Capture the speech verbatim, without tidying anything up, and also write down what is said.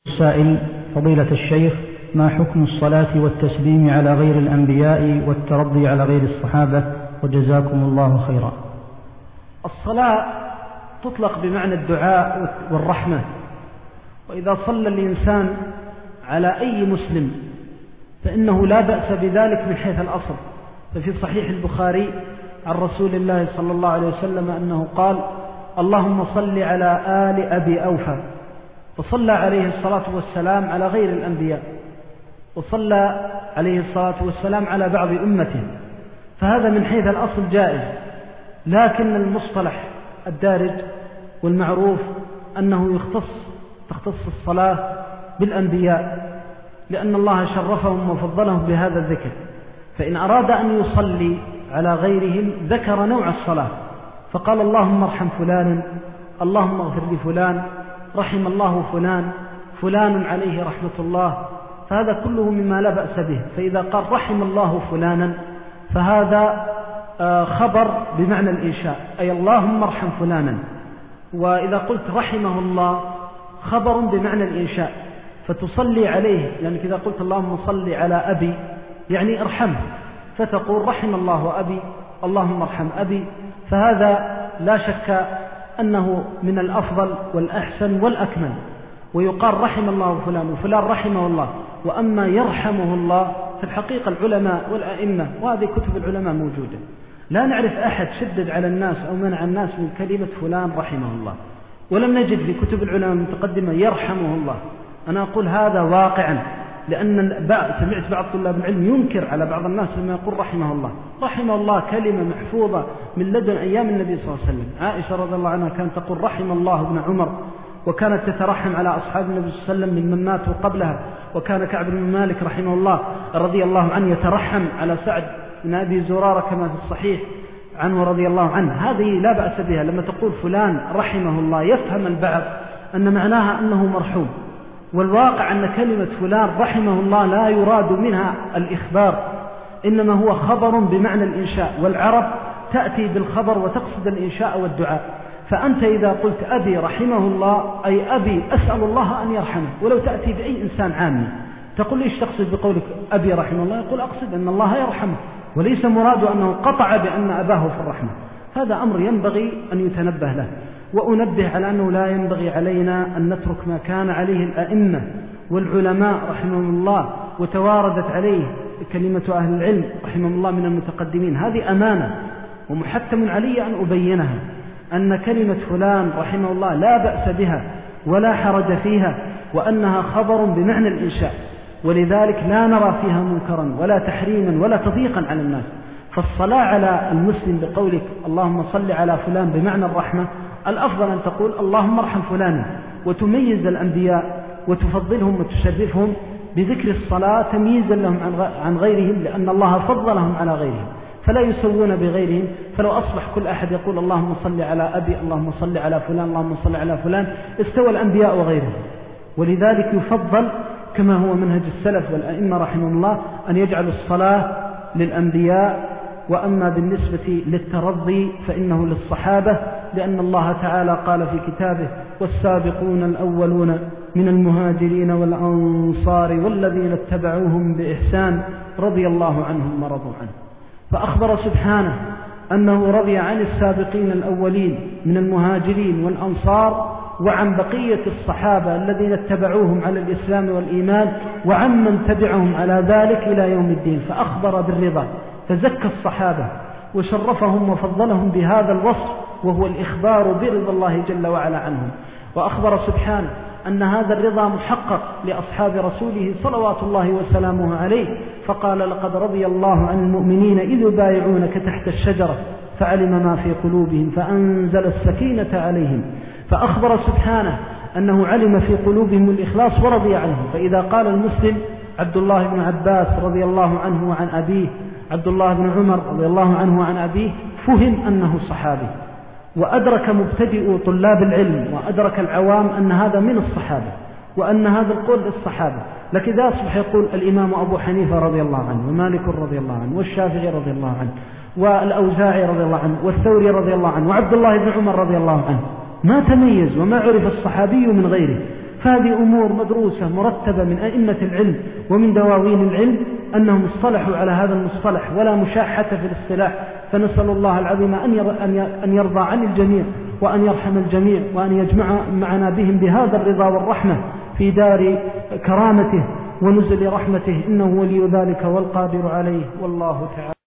السائل: فضيلة الشيخ، ما حكم الصلاة والتسليم على غير الأنبياء والترضي على غير الصحابة؟ وجزاكم الله خيرا. الصلاة تطلق بمعنى الدعاء والرحمة، وإذا صلى الإنسان على أي مسلم فإنه لا بأس بذلك من حيث الأصل. ففي صحيح البخاري عن رسول الله صلى الله عليه وسلم أنه قال: اللهم صل على آل أبي أوفى، فصلى عليه الصلاة والسلام على غير الأنبياء، وصلى عليه الصلاة والسلام على بعض أمته، فهذا من حيث الأصل جائز. لكن المصطلح الدارج والمعروف أنه يختص تختص الصلاة بالأنبياء، لأن الله شرفهم وفضلهم بهذا الذكر، فإن أراد أن يصلي على غيرهم ذكر نوع الصلاة فقال: اللهم ارحم فلانا، اللهم اغفر لفلان، رحم الله فلان، فلان عليه رحمة الله، فهذا كله مما لا بأس به. فإذا قال رحم الله فلانا فهذا خبر بمعنى الإنشاء، أي اللهم ارحم فلانا. وإذا قلت رحمه الله خبر بمعنى الإنشاء، فتصلي عليه، لأنك إذا قلت اللهم صل على أبي يعني ارحمه، فتقول رحم الله أبي، اللهم ارحم أبي، فهذا لا شك أنه من الأفضل والأحسن والأكمل. ويقال رحم الله فلان وفلان رحمه الله. وأما يرحمه الله في الحقيقة العلماء والأئمة، وهذه كتب العلماء موجودة، لا نعرف أحد شدد على الناس أو منع الناس من كلمة فلان رحمه الله، ولم نجد في كتب العلماء المتقدمة يرحمه الله. أنا أقول هذا واقعا، لأن سمعت بعض طلاب العلم ينكر على بعض الناس لما يقول رحمه الله. رحمه الله كلمة محفوظة من لدن أيام النبي صلى الله عليه وسلم. عائشة رضي الله عنها كانت تقول رحم الله ابن عمر، وكانت تترحم على أصحاب النبي صلى الله عليه وسلم من من ماتوا قبلها. وكان كعب بن مالك رحمه الله رضي الله عنه يترحم على سعد بن أبي زرارة كما في الصحيح عنه رضي الله عنه. هذه لا بأس بها. لما تقول فلان رحمه الله يفهم البعض أن معناها أنه مرحوم، والواقع أن كلمة فلان رحمه الله لا يراد منها الإخبار، إنما هو خبر بمعنى الإنشاء، والعرب تأتي بالخبر وتقصد الإنشاء والدعاء. فأنت إذا قلت أبي رحمه الله أي أبي أسأل الله أن يرحمه. ولو تأتي بأي إنسان عامي تقول ليش تقصد بقولك أبي رحمه الله؟ يقول أقصد أن الله يرحمه، وليس مراد أنه قطع بأن أباه في الرحمة. هذا أمر ينبغي أن يتنبه له. وأنبه على أنه لا ينبغي علينا أن نترك ما كان عليه الأئمة والعلماء رحمهم الله وتواردت عليه كلمة أهل العلم رحمهم الله من المتقدمين. هذه أمانة، ومحتم علي أن أبينها، أن كلمة فلان رحمه الله لا بأس بها ولا حرج فيها، وأنها خبر بمعنى الإنشاء، ولذلك لا نرى فيها منكرا ولا تحريما ولا تضييقا على الناس. فالصلاة على المسلم بقولك اللهم صل على فلان بمعنى الرحمة، الأفضل أن تقول اللهم ارحم فلانا، وتميز الأنبياء وتفضلهم وتشرفهم بذكر الصلاة تمييزا لهم عن غيرهم، لأن الله فضلهم على غيرهم فلا يسوون بغيرهم. فلو أصبح كل أحد يقول اللهم صل على أبي، اللهم صل على فلان، اللهم صل على فلان، استوى الأنبياء وغيرهم. ولذلك يفضل كما هو منهج السلف والأئمة رحمهم الله أن يجعلوا الصلاة للأنبياء، وأما بالنسبة للترضي فإنه للصحابة، لأن الله تعالى قال في كتابه والسابقون الأولون من المهاجرين والأنصار والذين اتبعوهم بإحسان رضي الله عنهم ورضوا عنه. فأخبر سبحانه أنه رضي عن السابقين الأولين من المهاجرين والأنصار وعن بقية الصحابة الذين اتبعوهم على الإسلام والإيمان وعن من تبعهم على ذلك إلى يوم الدين. فأخبر بالرضا، فزكى الصحابة وشرفهم وفضلهم بهذا الوصف، وهو الإخبار برضا الله جل وعلا عنهم. وأخبر سبحانه أن هذا الرضا محقق لأصحاب رسوله صلوات الله وسلامه عليه، فقال لقد رضي الله عن المؤمنين إذ يبايعونك تحت الشجرة فعلم ما في قلوبهم فأنزل السكينة عليهم. فأخبر سبحانه أنه علم في قلوبهم الإخلاص ورضي عنهم. فإذا قال المسلم عبد الله بن عباس رضي الله عنه وعن أبيه، عبد الله بن عمر رضي الله عنه وعن أبيه، فهم أنه صحابي، وأدرك مبتدئ طلاب العلم وأدرك العوام أن هذا من الصحابة وأن هذا القول للصحابة. لكن إذا أصبح يقول الإمام أبو حنيفة رضي الله عنه ومالك رضي الله عنه والشافعي رضي الله عنه والأوزاعي رضي الله عنه والثوري رضي الله عنه وعبد الله بن عمر رضي الله عنه، ما تميز وما عرف الصحابي من غيره. هذه أمور مدروسة مرتبة من أئمة العلم ومن دواوين العلم أنهم اصطلحوا على هذا المصطلح، ولا مشاحة في الاصطلاح. فنسأل الله العظيم أن يرضى عن الجميع وأن يرحم الجميع وأن يجمع معنا بهم بهذا الرضا والرحمة في دار كرامته ونزل رحمته، إنه ولي ذلك والقادر عليه، والله تعالى.